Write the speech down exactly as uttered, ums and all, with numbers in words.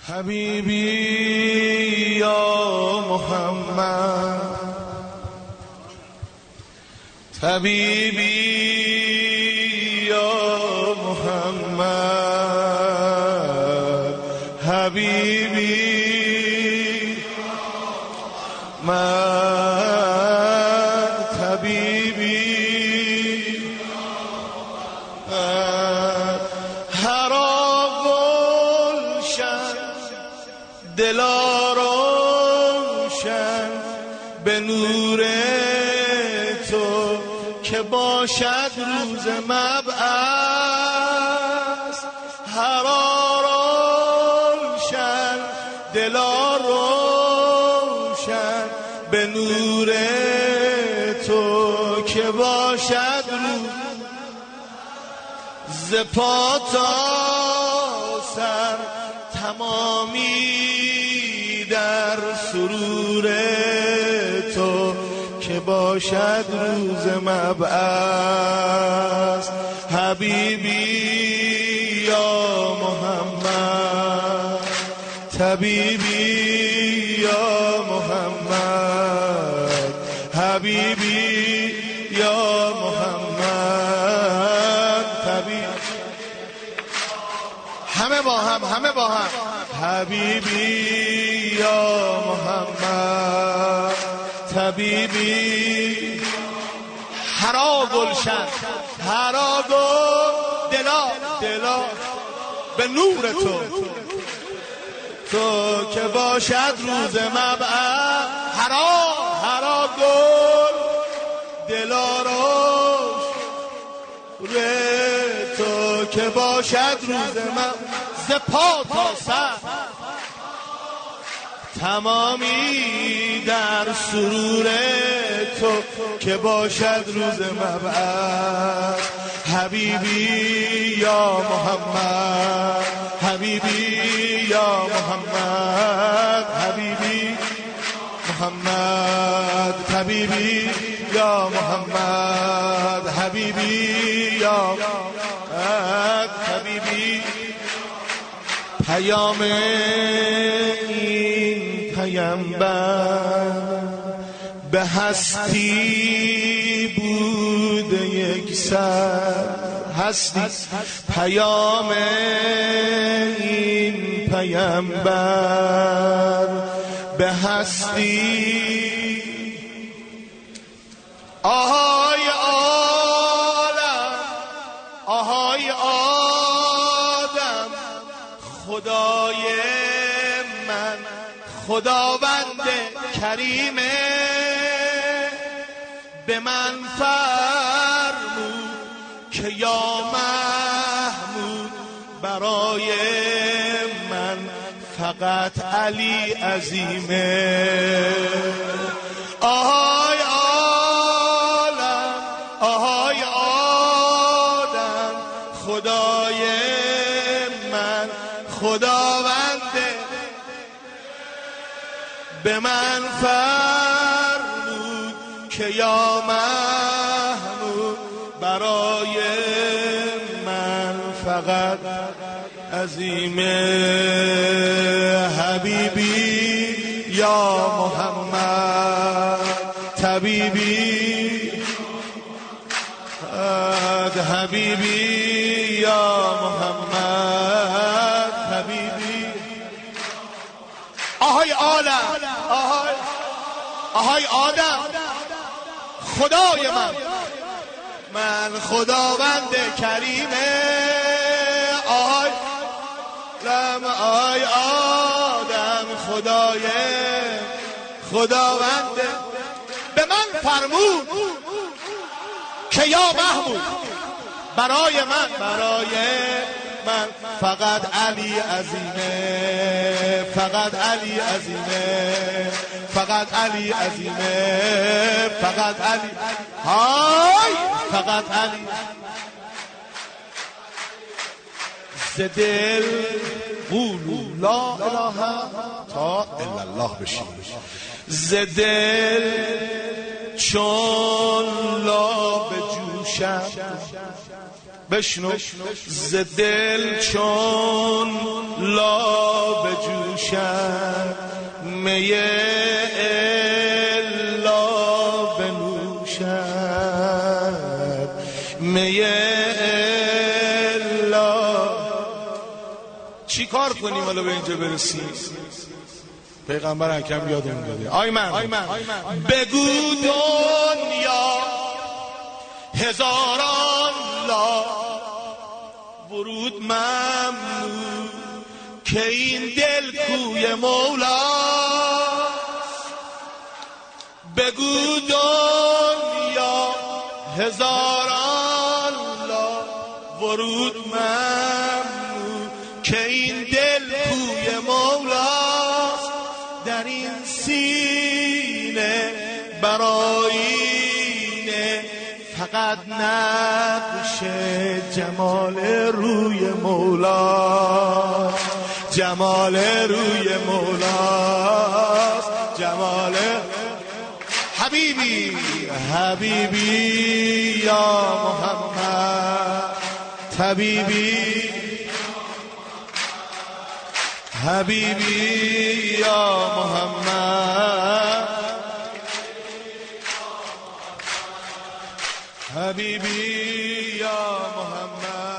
حبیبی یا محمد، طبیبی یا محمد، حبیبی من طبیبی هر گلشن دلا روشن به نور تو که باشد روز مبعث. هر روشن دلا روشن به نور تو که باشد روز ز پا تا سر تمامی در سرور تو که باشد روز مبعث. حبیبی یا محمد، طبیبی یا محمد، حبیبی یا محمد، طبیب همه با هم همه با هم حبیبی یا محمد، طبیبی هرا گلشن هرا گل دلا دلا به نور تو تو که باشد روز مبعث. هرا هرا گل دلا روش تو که باشد روز مبعث. ز پا تا سر تمامی در سرور تو که باشد روز مبعث. حبیبی یا محمد، حبیبی یا محمد، حبیبی محمد، طبیبی یا محمد، حبیبی یا محمد، طبیبی. پیام این پیامبر به هستی بود یک سر. هستی پیام این پیامبر به هستی. آهای عالم آهای آدم خدای من خداوند کریمه به من فرمود که یا محمود برای من فقط علی عظیمه. آهای عالم آهای آدم خدای من خداوند به من فرمود که یا محمود برای من فقط عظیمه. حبیبی یا محمد، طبیبی حبیبی یا محمد، حبیبی. آهای عالم آهای آهای آدم خدای من من خداوند کریمه. آهای لم آی آدم خدای خداوند به من فرمود که یا محمود برای من برای من فقط علی عظیمه، فقط علی عظیمه، فقط علی عظیمه، فقط علی های فقط علی. ز دل قولوا لا اله تا الا الله بشین. ز دل چون لا بجوشم بشنو ز دل چون لا بجوشد می الا بنوشد می الا. چی کار کنیم حالا به اینجا برسیم؟ پیغمبر اکرم یادمون داده. آی من بگو دنیا هزاران لا ورود ممنوع که این دل کوی مولا. بگو دنیا هزاران لا ورود ممنوع که این دل کوی مولاست. در این سینه برآیینه فقط نقش جمال روی مولا، جمال روی مولاست، جمال حبیبی حبیبی یا محمد طبیبی حبیبی یا محمد حبیبی یا محمد.